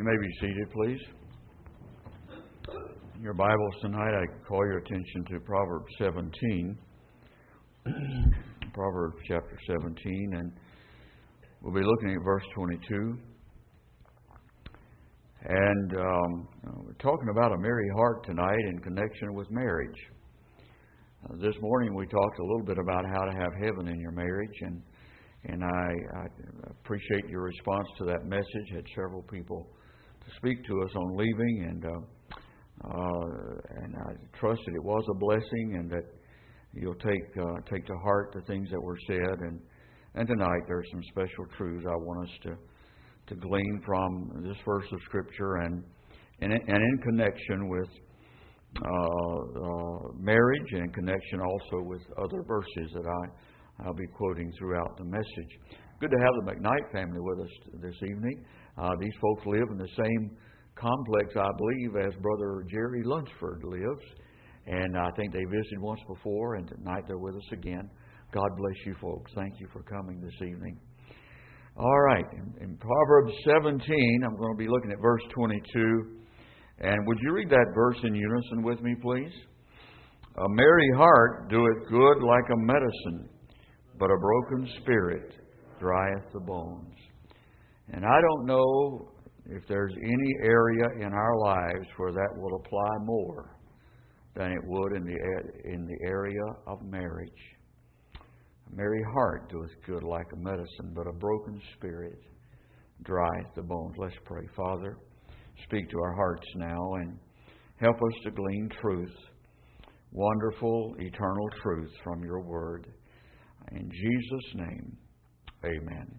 You may be seated, please. In your Bibles tonight, I call your attention to Proverbs 17. Proverbs chapter 17, and we'll be looking at verse 22. And we're talking about a merry heart tonight in connection with marriage. This morning we talked a little bit about how to have heaven in your marriage, and I appreciate your response to that message. Had several people to speak to us on leaving, and I trust that it was a blessing, and that you'll take to heart the things that were said. And tonight there's some special truths I want us to glean from this verse of Scripture, and in connection with marriage, and in connection also with other verses that I'll be quoting throughout the message. Good to have the McKnight family with us this evening. These folks live in the same complex, I believe, as Brother Jerry Lunsford lives. And I think they visited once before, and tonight they're with us again. God bless you folks. Thank you for coming this evening. All right. In Proverbs 17, I'm going to be looking at verse 22. And would you read that verse in unison with me, please? A merry heart doeth good like a medicine, but a broken spirit drieth the bones. And I don't know if there's any area in our lives where that will apply more than it would in the area of marriage. A merry heart doeth good like a medicine, but a broken spirit drieth the bones. Let's pray. Father, speak to our hearts now and help us to glean truth, wonderful, eternal truth from your word. In Jesus' name, amen.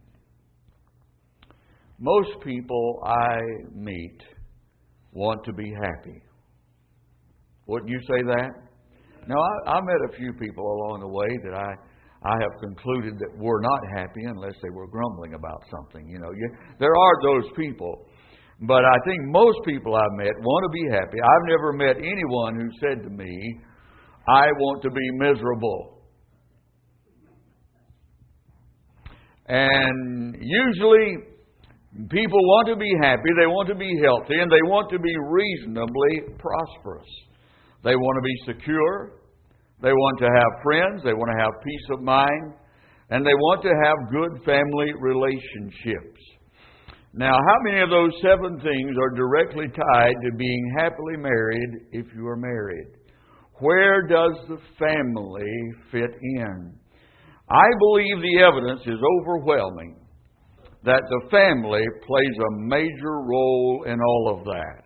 Most people I meet want to be happy. Wouldn't you say that? Now, I met a few people along the way that I have concluded that were not happy unless they were grumbling about something. You know, there are those people. But I think most people I've met want to be happy. I've never met anyone who said to me, I want to be miserable. And usually people want to be happy, they want to be healthy, and they want to be reasonably prosperous. They want to be secure, they want to have friends, they want to have peace of mind, and they want to have good family relationships. Now, how many of those 7 things are directly tied to being happily married if you are married? Where does the family fit in? I believe the evidence is overwhelming that the family plays a major role in all of that.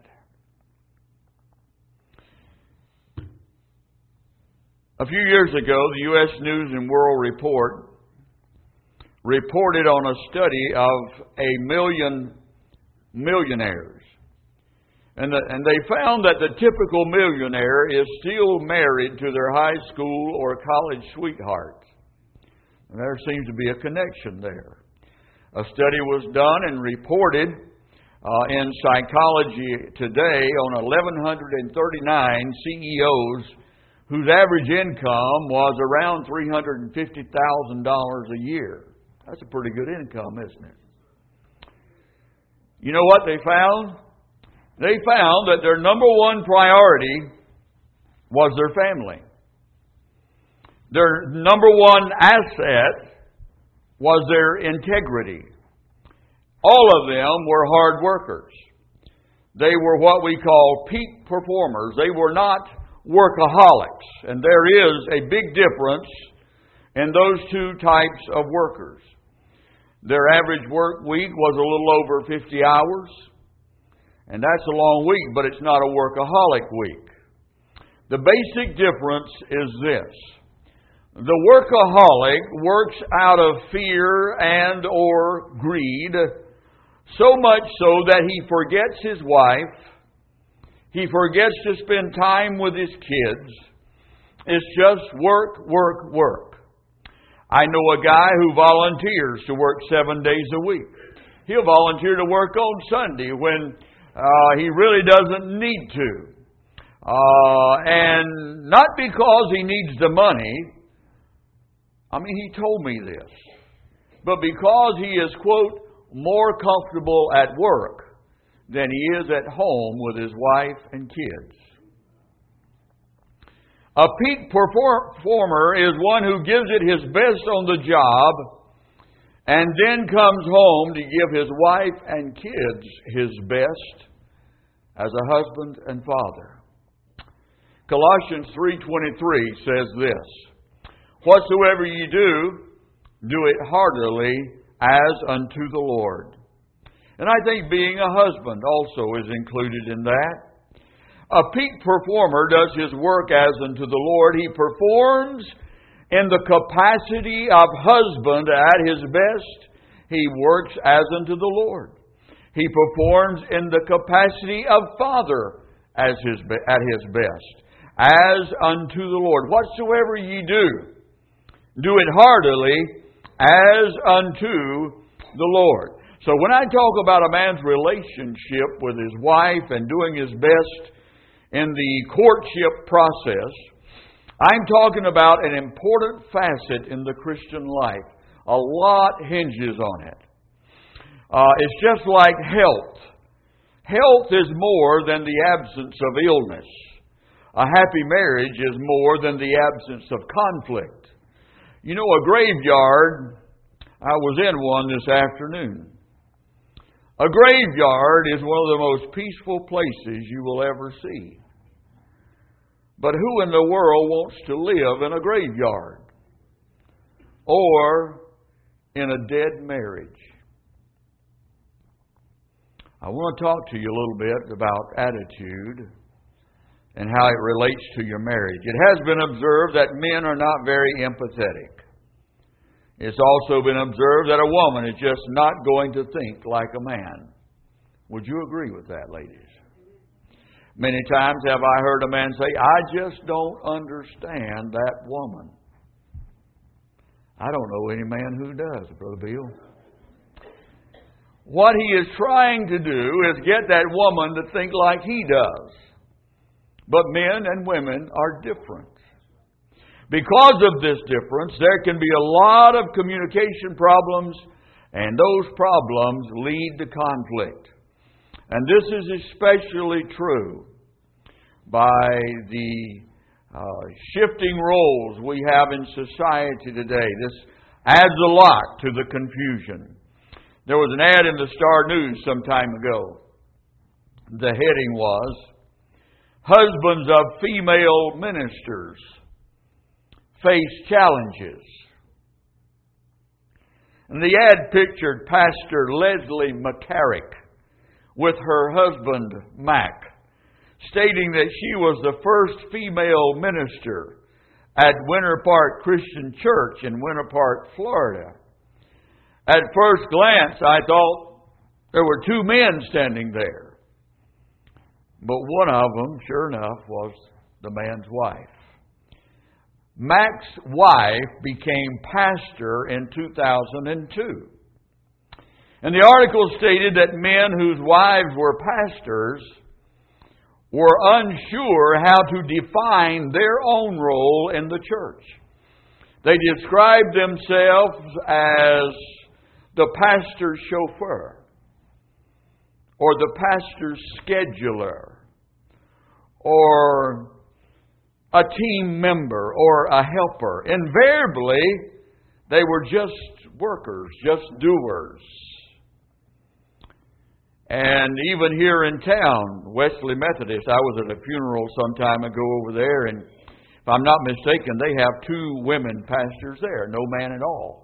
A few years ago, the U.S. News and World Report reported on a study of 1 million millionaires. And they found that the typical millionaire is still married to their high school or college sweetheart. And there seems to be a connection there. A study was done and reported in Psychology Today on 1,139 CEOs whose average income was around $350,000 a year. That's a pretty good income, isn't it? You know what they found? They found that their number one priority was their family. Their number one asset was their integrity. All of them were hard workers. They were what we call peak performers. They were not workaholics. And there is a big difference in those two types of workers. Their average work week was a little over 50 hours. And that's a long week, but it's not a workaholic week. The basic difference is this. The workaholic works out of fear and or greed, so much so that he forgets his wife, he forgets to spend time with his kids. It's just work, work, work. I know a guy who volunteers to work 7 days a week. He'll volunteer to work on Sunday when he really doesn't need to. And not because he needs the money. I mean, he told me this. But because he is, quote, more comfortable at work than he is at home with his wife and kids. A peak performer is one who gives it his best on the job and then comes home to give his wife and kids his best as a husband and father. Colossians 3:23 says this, "Whatsoever ye do, do it heartily as unto the Lord." And I think being a husband also is included in that. A peak performer does his work as unto the Lord. He performs in the capacity of husband at his best. He works as unto the Lord. He performs in the capacity of father at his best, as unto the Lord. Whatsoever ye do, do it heartily as unto the Lord. So when I talk about a man's relationship with his wife and doing his best in the courtship process, I'm talking about an important facet in the Christian life. A lot hinges on it. It's just like health. Health is more than the absence of illness. A happy marriage is more than the absence of conflict. You know, a graveyard, I was in one this afternoon. A graveyard is one of the most peaceful places you will ever see. But who in the world wants to live in a graveyard? Or in a dead marriage? I want to talk to you a little bit about attitude and how it relates to your marriage. It has been observed that men are not very empathetic. It's also been observed that a woman is just not going to think like a man. Would you agree with that, ladies? Many times have I heard a man say, "I just don't understand that woman." I don't know any man who does, Brother Bill. What he is trying to do is get that woman to think like he does. But men and women are different. Because of this difference, there can be a lot of communication problems, and those problems lead to conflict. And this is especially true by the shifting roles we have in society today. This adds a lot to the confusion. There was an ad in the Star News some time ago. The heading was, "Husbands of female ministers face challenges." And the ad pictured Pastor Leslie McCarrick with her husband, Mac, stating that she was the first female minister at Winter Park Christian Church in Winter Park, Florida. At first glance, I thought there were two men standing there. But one of them, sure enough, was the man's wife. Mac's wife became pastor in 2002. And the article stated that men whose wives were pastors were unsure how to define their own role in the church. They described themselves as the pastor's chauffeur, or the pastor's scheduler, or a team member, or a helper. Invariably, they were just workers, just doers. And even here in town, Wesley Methodist, I was at a funeral some time ago over there, and if I'm not mistaken, they have 2 women pastors there, no man at all.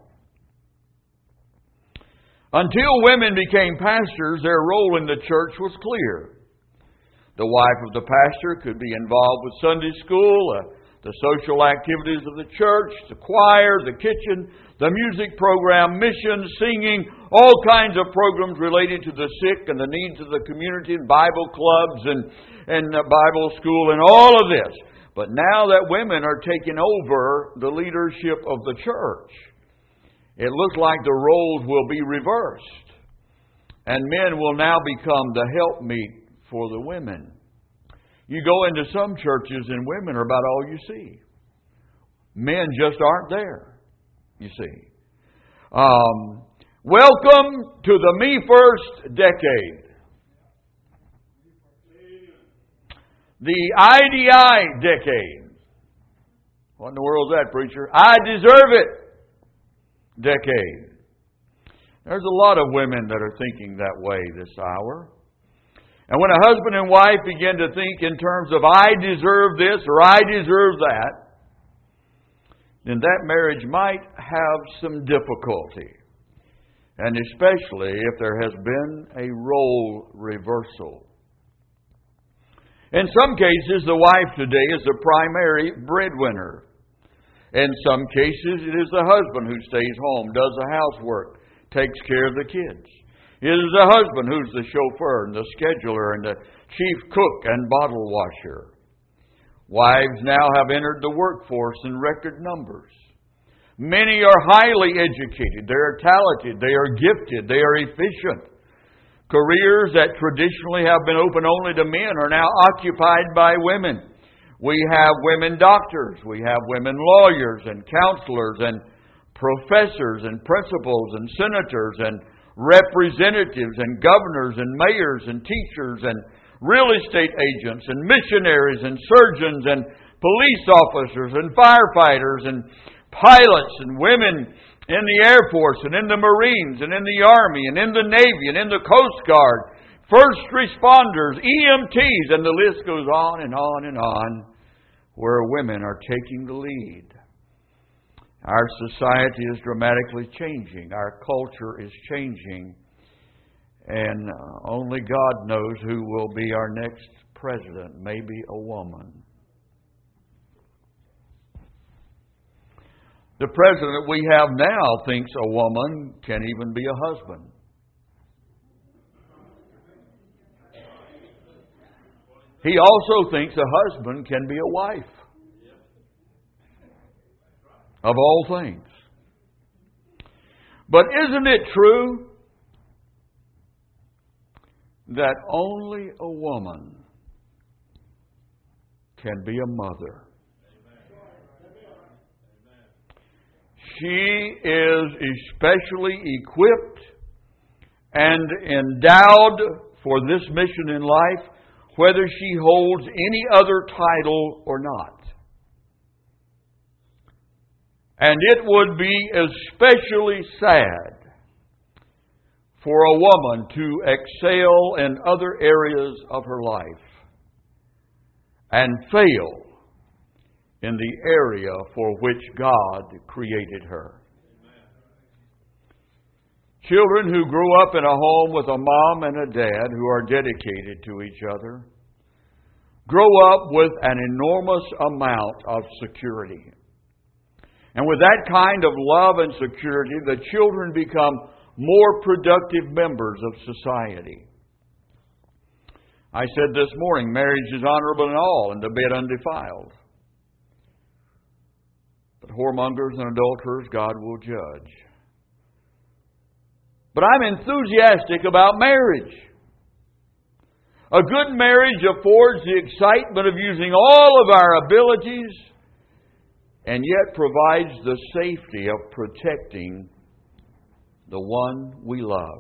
Until women became pastors, their role in the church was clear. The wife of the pastor could be involved with Sunday school, the social activities of the church, the choir, the kitchen, the music program, missions, singing, all kinds of programs related to the sick and the needs of the community, and Bible clubs and Bible school and all of this. But now that women are taking over the leadership of the church, it looks like the roles will be reversed. And men will now become the helpmeet for the women. You go into some churches and women are about all you see. Men just aren't there, you see. Welcome to the Me First decade. The IDI decade. What in the world is that, preacher? I deserve it decade. There's a lot of women that are thinking that way this hour. And when a husband and wife begin to think in terms of I deserve this or I deserve that, then that marriage might have some difficulty. And especially if there has been a role reversal. In some cases, the wife today is the primary breadwinner. In some cases, it is the husband who stays home, does the housework, takes care of the kids. It is the husband who's the chauffeur and the scheduler and the chief cook and bottle washer. Wives now have entered the workforce in record numbers. Many are highly educated, they are talented, they are gifted, they are efficient. Careers that traditionally have been open only to men are now occupied by women. We have women doctors, we have women lawyers and counselors and professors and principals and senators and representatives and governors and mayors and teachers and real estate agents and missionaries and surgeons and police officers and firefighters and pilots and women in the Air Force and in the Marines and in the Army and in the Navy and in the Coast Guard, first responders, EMTs, and the list goes on and on and on, where women are taking the lead. Our society is dramatically changing. Our culture is changing. And only God knows who will be our next president. Maybe a woman. The president we have now thinks a woman can even be a husband. He also thinks a husband can be a wife. Of all things. But isn't it true that only a woman can be a mother? She is especially equipped and endowed for this mission in life, whether she holds any other title or not. And it would be especially sad for a woman to excel in other areas of her life and fail in the area for which God created her. Children who grew up in a home with a mom and a dad who are dedicated to each other grow up with an enormous amount of security. And with that kind of love and security, the children become more productive members of society. I said this morning, marriage is honorable in all, and the bed undefiled. But whoremongers and adulterers God will judge. But I'm enthusiastic about marriage. A good marriage affords the excitement of using all of our abilities and yet provides the safety of protecting the one we love.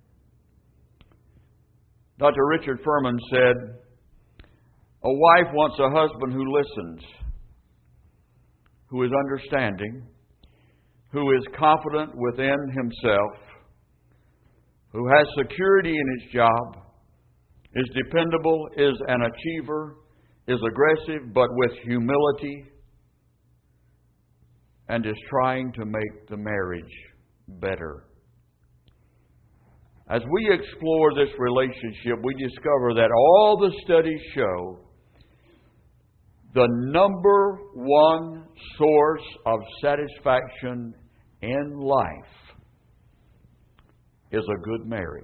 Dr. Richard Furman said, a wife wants a husband who listens, who is understanding, who is confident within himself, who has security in his job, is dependable, is an achiever, is aggressive, but with humility, and is trying to make the marriage better. As we explore this relationship, we discover that all the studies show the number one source of satisfaction in life is a good marriage.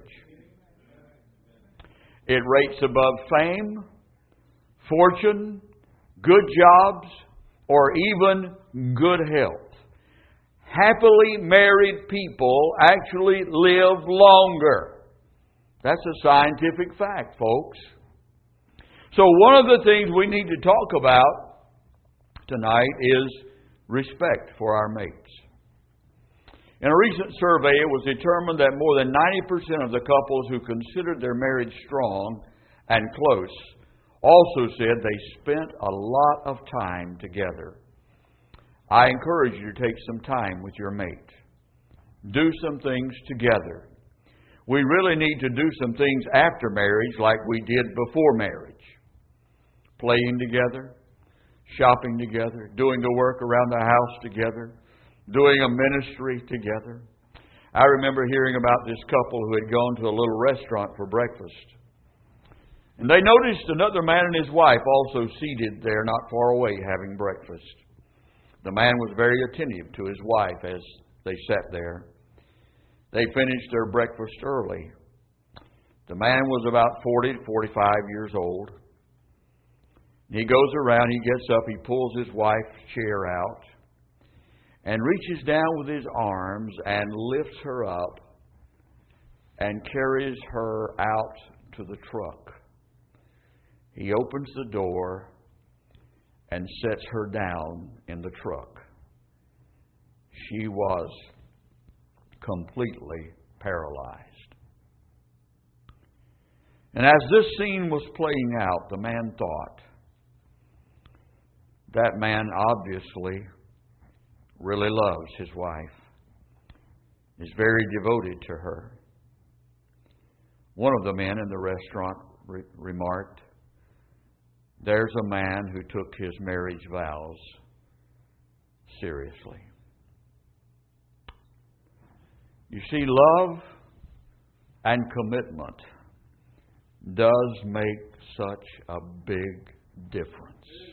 It rates above fame, fortune, good jobs, or even good health. Happily married people actually live longer. That's a scientific fact, folks. So one of the things we need to talk about tonight is respect for our mates. In a recent survey, it was determined that more than 90% of the couples who considered their marriage strong and close also said they spent a lot of time together. I encourage you to take some time with your mate. Do some things together. We really need to do some things after marriage like we did before marriage. Playing together, shopping together, doing the work around the house together, doing a ministry together. I remember hearing about this couple who had gone to a little restaurant for breakfast. And they noticed another man and his wife also seated there not far away having breakfast. The man was very attentive to his wife as they sat there. They finished their breakfast early. The man was about 40 to 45 years old. He goes around, he gets up, he pulls his wife's chair out and reaches down with his arms and lifts her up and carries her out to the truck. He opens the door and sets her down in the truck. She was completely paralyzed. And as this scene was playing out, the man thought, that man obviously really loves his wife, is very devoted to her. One of the men in the restaurant remarked, there's a man who took his marriage vows seriously. You see, love and commitment does make such a big difference.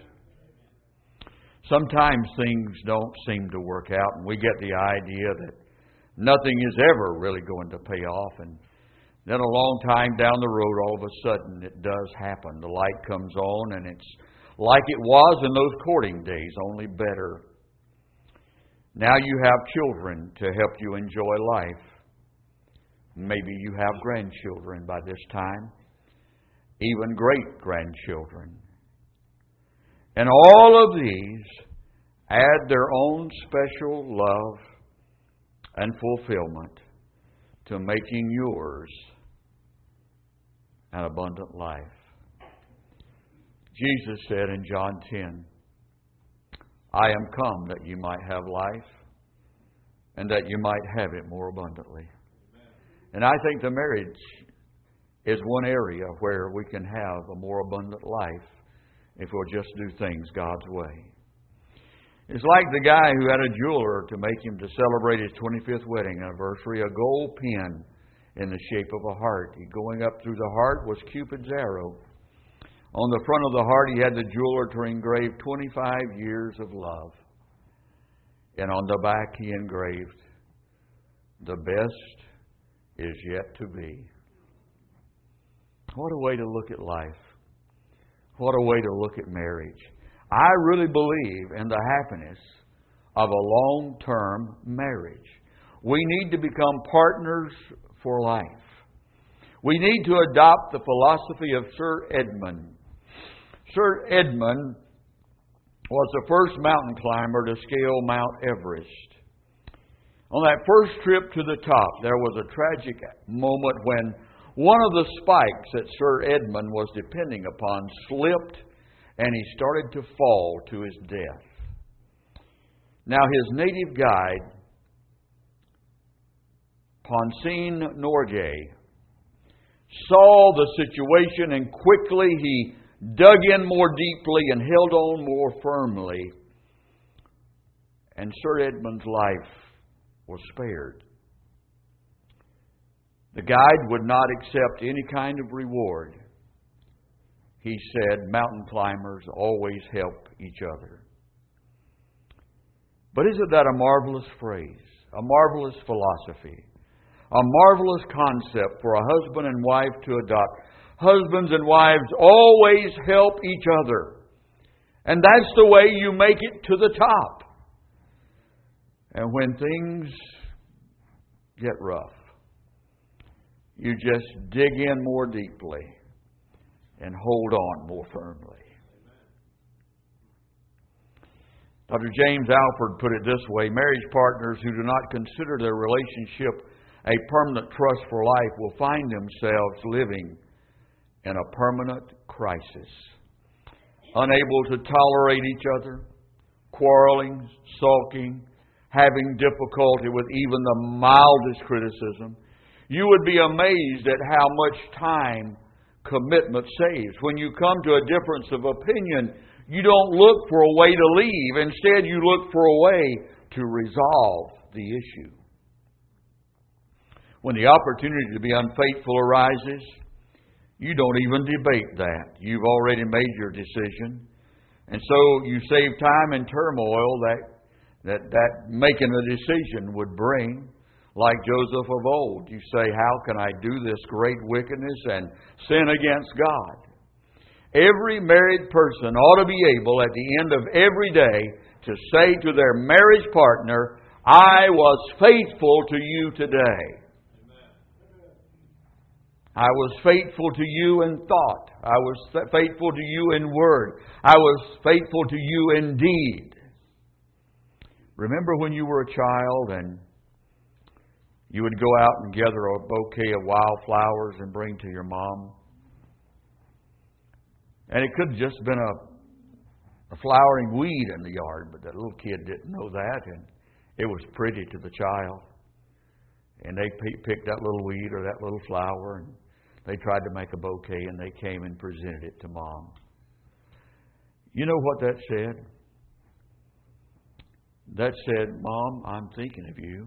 Sometimes things don't seem to work out, and we get the idea that nothing is ever really going to pay off. And then a long time down the road, all of a sudden, it does happen. The light comes on, and it's like it was in those courting days, only better. Now you have children to help you enjoy life. Maybe you have grandchildren by this time, even great-grandchildren. And all of these add their own special love and fulfillment to making yours an abundant life. Jesus said in John 10, I am come that you might have life and that you might have it more abundantly. And I think the marriage is one area where we can have a more abundant life if we'll just do things God's way. It's like the guy who had a jeweler to make him to celebrate his 25th wedding anniversary, a gold pin in the shape of a heart. Going up through the heart was Cupid's arrow. On the front of the heart he had the jeweler to engrave 25 years of love. And on the back he engraved, the best is yet to be. What a way to look at life. What a way to look at marriage. I really believe in the happiness of a long-term marriage. We need to become partners for life. We need to adopt the philosophy of Sir Edmund. Sir Edmund was the first mountain climber to scale Mount Everest. On that first trip to the top, there was a tragic moment when one of the spikes that Sir Edmund was depending upon slipped and he started to fall to his death. Now his native guide, Ponsine Norgay, saw the situation and quickly he dug in more deeply and held on more firmly. And Sir Edmund's life was spared. The guide would not accept any kind of reward. He said, mountain climbers always help each other. But isn't that a marvelous phrase? A marvelous philosophy? A marvelous concept for a husband and wife to adopt. Husbands and wives always help each other. And that's the way you make it to the top. And when things get rough, you just dig in more deeply and hold on more firmly. Dr. James Alford put it this way, marriage partners who do not consider their relationship a permanent trust for life will find themselves living in a permanent crisis. unable to tolerate each other, quarreling, sulking, having difficulty with even the mildest criticism, you would be amazed at how much time commitment saves. When you come to a difference of opinion, you don't look for a way to leave. Instead, you look for a way to resolve the issue. When the opportunity to be unfaithful arises, you don't even debate that. You've already made your decision. And so you save time and turmoil that making a decision would bring. Like Joseph of old, you say, how can I do this great wickedness and sin against God? Every married person ought to be able at the end of every day to say to their marriage partner, I was faithful to you today. I was faithful to you in thought. I was faithful to you in word. I was faithful to you in deed. Remember when you were a child and you would go out and gather a bouquet of wildflowers and bring to your mom? And it could have just been a flowering weed in the yard, but that little kid didn't know that, and it was pretty to the child. And they picked that little weed or that little flower, and they tried to make a bouquet, and they came and presented it to Mom. You know what that said? That said, Mom, I'm thinking of you.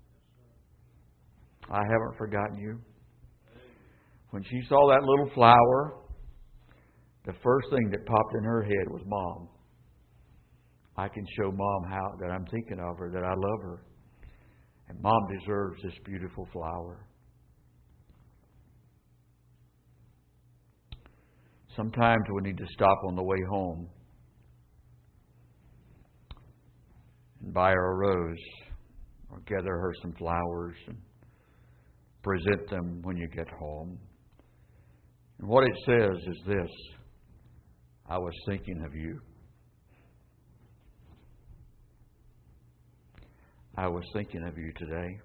I haven't forgotten you. When she saw that little flower, the first thing that popped in her head was, Mom, I can show Mom how that I'm thinking of her, that I love her. And Mom deserves this beautiful flower. Sometimes we need to stop on the way home and buy her a rose or gather her some flowers and present them when you get home. And what it says is this: I was thinking of you. I was thinking of you today.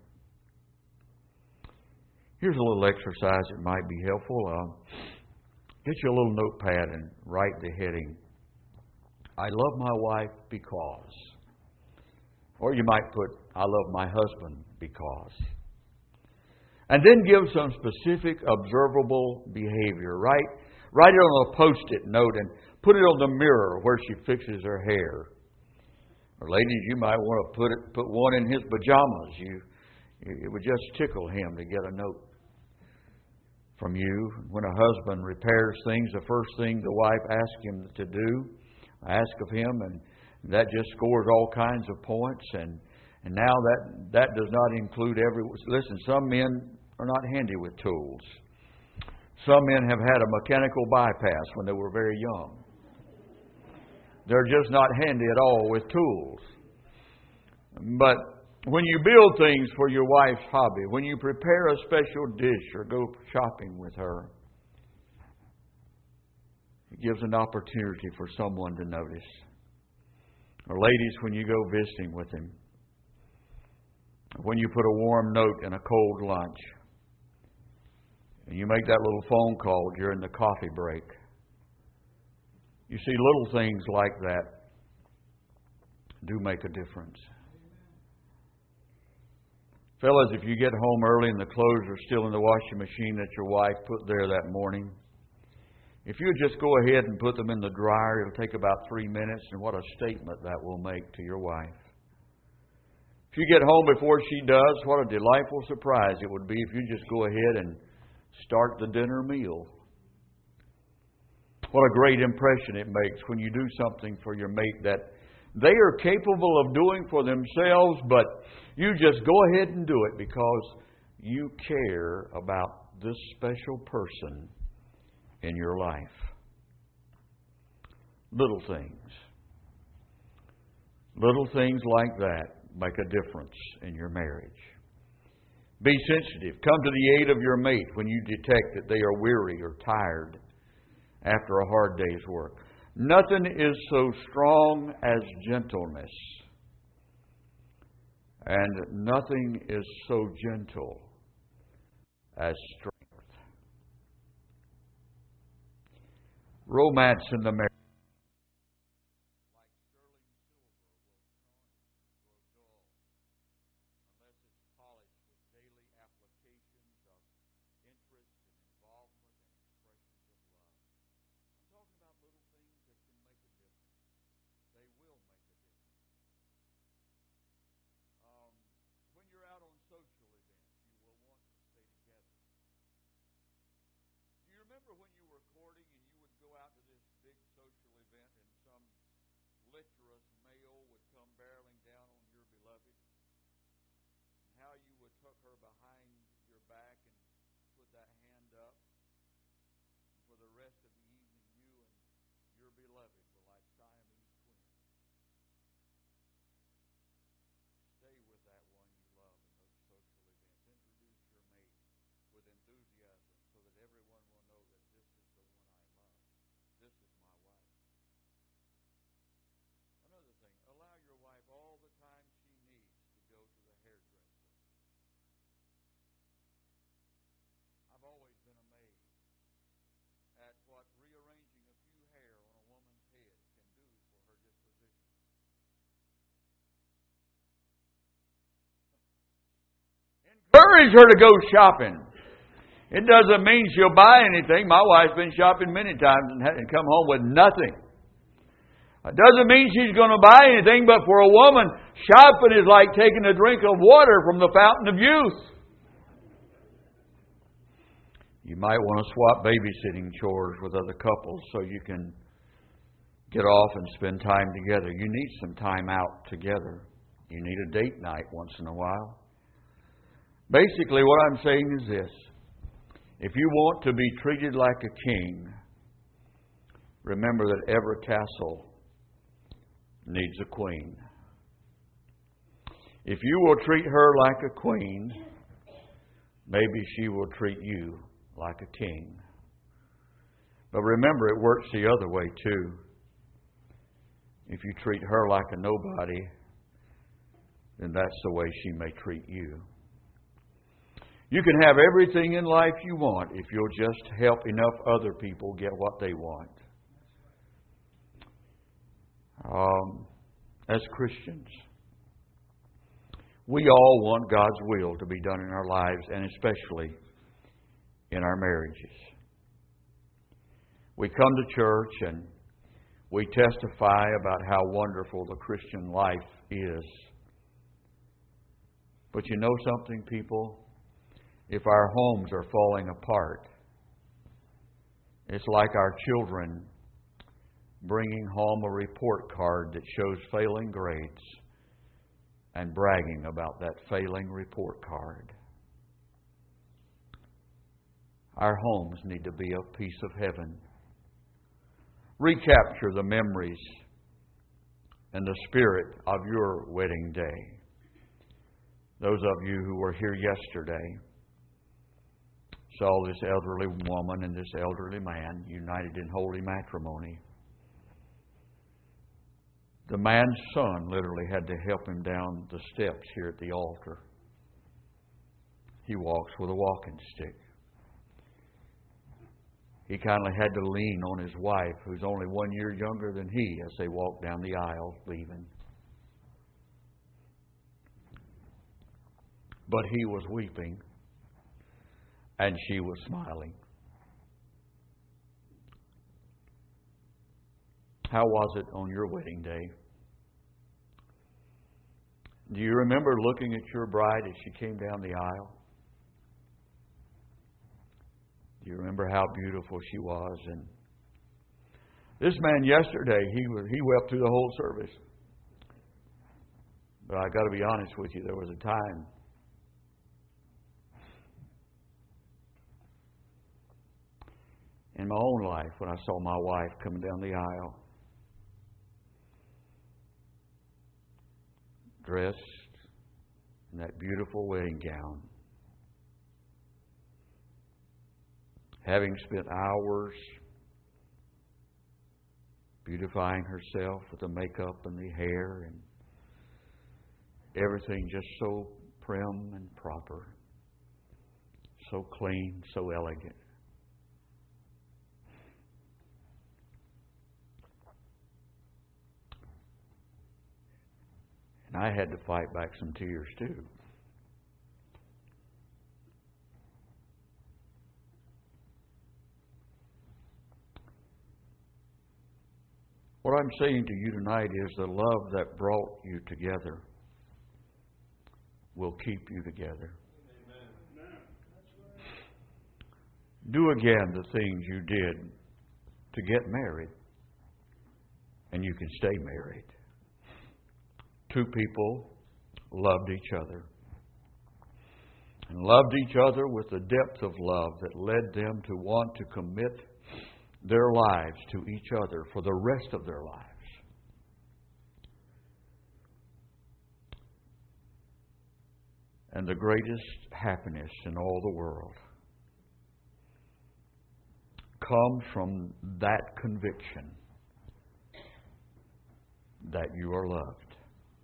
Here's a little exercise that might be helpful. Get you a little notepad and write the heading, I love my wife because. Or you might put, I love my husband because. And then give some specific observable behavior. Write it on a Post-it note and put it on the mirror where she fixes her hair. Or ladies, you might want to put one in his pajamas. It would just tickle him to get a note from you. When a husband repairs things, the first thing the wife asks him to do, ask of him, and that just scores all kinds of points. And now that does not include listen, some men are not handy with tools. Some men have had a mechanical bypass when they were very young. They're just not handy at all with tools. But when you build things for your wife's hobby, when you prepare a special dish or go shopping with her, it gives an opportunity for someone to notice. Or ladies, when you go visiting with him, when you put a warm note in a cold lunch, and you make that little phone call during the coffee break. You see, little things like that do make a difference. Fellas, if you get home early and the clothes are still in the washing machine that your wife put there that morning, if you just go ahead and put them in the dryer, it'll take about 3 minutes, and what a statement that will make to your wife. If you get home before she does, what a delightful surprise it would be if you just go ahead and start the dinner meal. What a great impression it makes when you do something for your mate that they are capable of doing for themselves, but you just go ahead and do it because you care about this special person in your life. Little things. Little things like that make a difference in your marriage. Be sensitive. Come to the aid of your mate when you detect that they are weary or tired after a hard day's work. Nothing is so strong as gentleness, and nothing is so gentle as strength. Romance in the marriage remember when you were courting and you would go out to this big social event and some lecherous male would come barreling down on your beloved? And how you would tuck her behind your back and put that hand up. And for the rest of the evening, you and your beloved were like Siamese twins. Stay with that one you love in those social events. Introduce your mate with enthusiasm so that everyone will know that this is the one I love. This is my wife. Another thing, allow your wife all the time she needs to go to the hairdresser. I've always been amazed at what rearranging a few hair on a woman's head can do for her disposition. Encourage her to go shopping. It doesn't mean she'll buy anything. My wife's been shopping many times and come home with nothing. It doesn't mean she's going to buy anything, but for a woman, shopping is like taking a drink of water from the fountain of youth. You might want to swap babysitting chores with other couples so you can get off and spend time together. You need some time out together. You need a date night once in a while. Basically, what I'm saying is this. If you want to be treated like a king, remember that every castle needs a queen. If you will treat her like a queen, maybe she will treat you like a king. But remember, it works the other way too. If you treat her like a nobody, then that's the way she may treat you. You can have everything in life you want if you'll just help enough other people get what they want. As Christians, we all want God's will to be done in our lives, and especially in our marriages. We come to church and we testify about how wonderful the Christian life is. But you know something, people? If our homes are falling apart, it's like our children bringing home a report card that shows failing grades and bragging about that failing report card. Our homes need to be a piece of heaven. Recapture the memories and the spirit of your wedding day. Those of you who were here yesterday saw this elderly woman and this elderly man united in holy matrimony. The man's son literally had to help him down the steps here at the altar. He walks with a walking stick. He kindly had to lean on his wife, who's only 1 year younger than he, as they walked down the aisle leaving. But he was weeping, and she was smiling. How was it on your wedding day? Do you remember looking at your bride as she came down the aisle? Do you remember how beautiful she was? And this man yesterday, he wept through the whole service. But I got to be honest with you, there was a time in my own life when I saw my wife coming down the aisle, dressed in that beautiful wedding gown, having spent hours beautifying herself with the makeup and the hair and everything just so prim and proper, so clean, so elegant. And I had to fight back some tears too. What I'm saying to you tonight is the love that brought you together will keep you together. Amen. Do again the things you did to get married, and you can stay married. Two people loved each other, and loved each other with a depth of love that led them to want to commit their lives to each other for the rest of their lives. And the greatest happiness in all the world comes from that conviction that you are loved.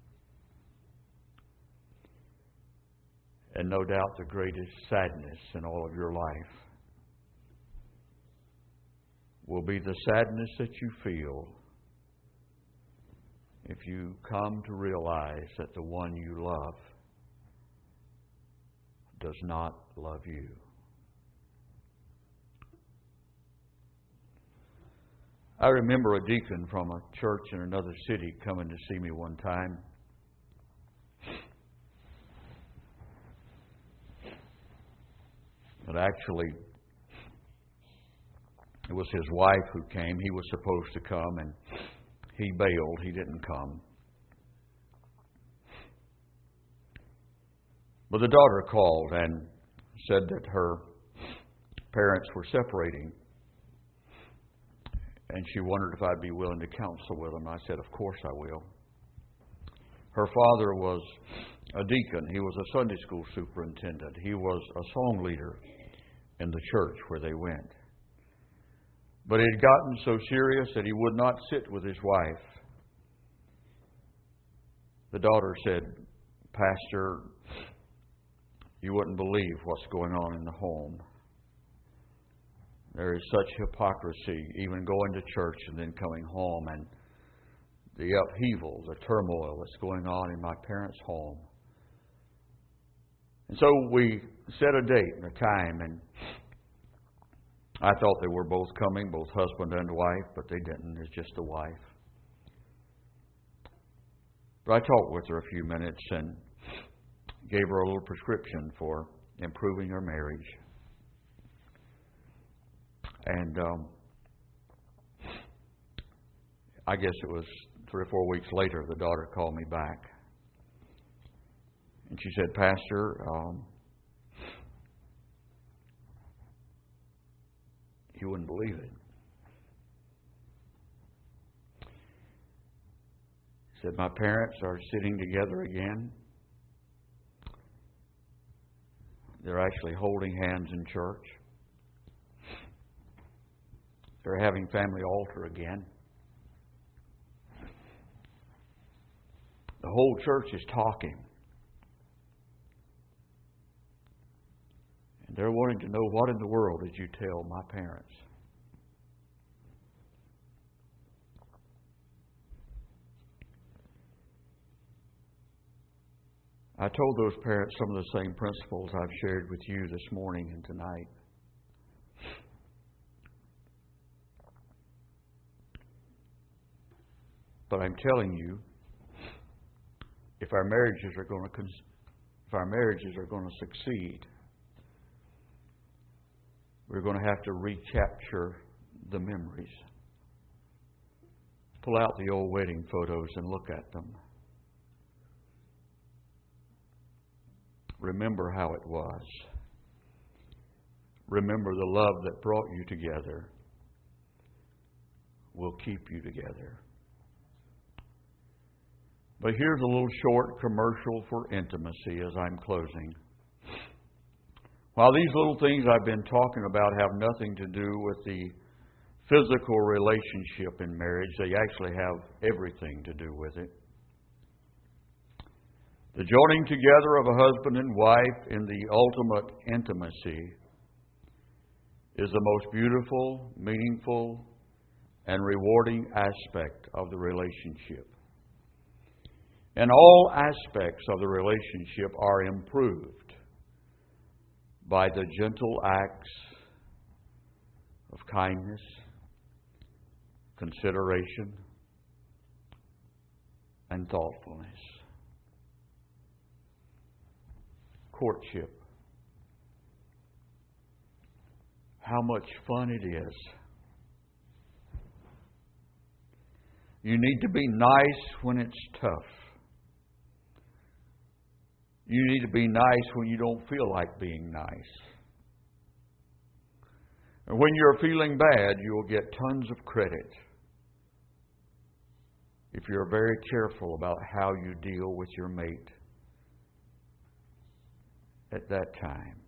And no doubt the greatest sadness in all of your life will be the sadness that you feel if you come to realize that the one you love does not love you. I remember a deacon from a church in another city coming to see me one time. But actually, it was his wife who came. He was supposed to come, and he bailed. He didn't come. But the daughter called and said that her parents were separating. And she wondered if I'd be willing to counsel with them. I said, of course I will. Her father was a deacon. He was a Sunday school superintendent. He was a song leader in the church where they went. But it had gotten so serious that he would not sit with his wife. The daughter said, Pastor, you wouldn't believe what's going on in the home. There is such hypocrisy, even going to church and then coming home, and the upheaval, the turmoil that's going on in my parents' home. And so we set a date and a time, and I thought they were both coming, both husband and wife, but they didn't. It's just the wife. But I talked with her a few minutes and gave her a little prescription for improving her marriage. And I guess it was 3 or 4 weeks later, the daughter called me back. And she said, Pastor, you wouldn't believe it. She said, my parents are sitting together again. They're actually holding hands in church. They're having family altar again. The whole church is talking. And they're wanting to know, what in the world did you tell my parents? I told those parents some of the same principles I've shared with you this morning and tonight. But I'm telling you, if our marriages are going to succeed, we're going to have to recapture the memories. Pull out the old wedding photos and look at them. Remember how it was. Remember the love that brought you together will keep you together. But here's a little short commercial for intimacy as I'm closing. While these little things I've been talking about have nothing to do with the physical relationship in marriage, they actually have everything to do with it. The joining together of a husband and wife in the ultimate intimacy is the most beautiful, meaningful, and rewarding aspect of the relationship. And all aspects of the relationship are improved by the gentle acts of kindness, consideration, and thoughtfulness. Courtship. how much fun it is. You need to be nice when it's tough. You need to be nice when you don't feel like being nice. And when you're feeling bad, you'll get tons of credit if you're very careful about how you deal with your mate at that time.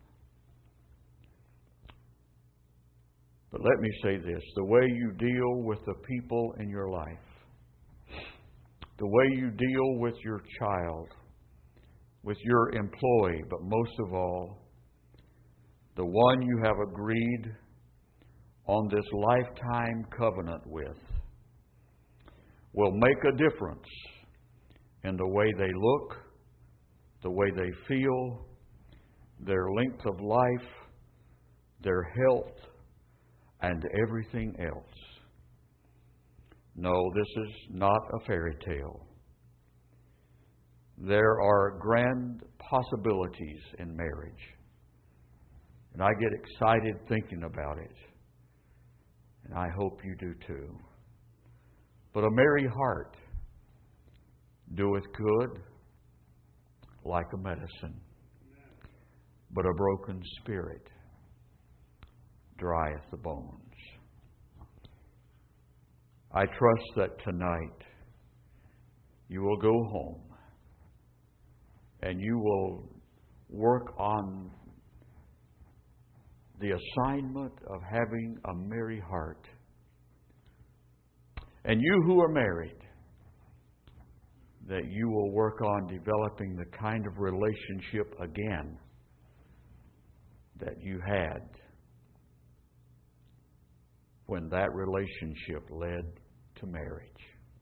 But let me say this, the way you deal with the people in your life, the way you deal with your child, with your employee, but most of all, the one you have agreed on this lifetime covenant with, will make a difference in the way they look, the way they feel, their length of life, their health, and everything else. No, this is not a fairy tale. There are grand possibilities in marriage. And I get excited thinking about it. And I hope you do too. But a merry heart doeth good like a medicine, but a broken spirit drieth the bones. I trust that tonight you will go home and you will work on the assignment of having a merry heart. And you who are married, that you will work on developing the kind of relationship again that you had when that relationship led to marriage.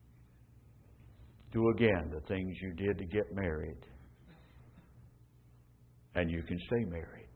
Do again the things you did to get married, and you can stay married.